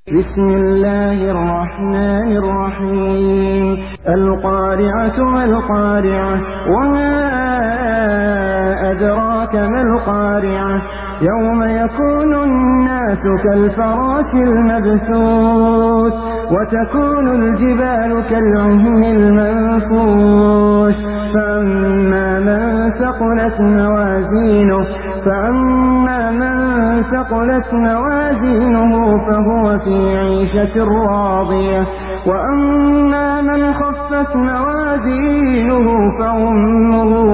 بسم الله الرحمن الرحيم القارعة ما القارعة وما أدراك ما القارعة يوم يكون الناس كالفراش المبثوث وتكون الجبال كالعهن المنفوش فأما من ثقلت موازينه فهو في عيشة راضية وأما من خفت موازينه فأمه